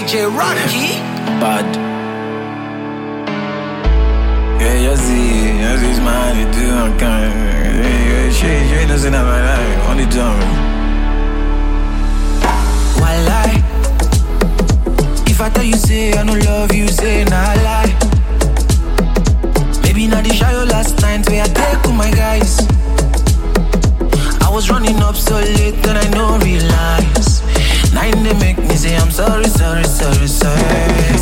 DJ Rocky. Bad. Yeah, you see it's man, you do not come. She doesn't have my life, only time. Walai. If I tell you say I don't love you, say nah lie. Maybe not the show last night where I take with my guys. I was running up so late that I no realize. Nine they make me say I'm sorry, sorry, sorry, sorry.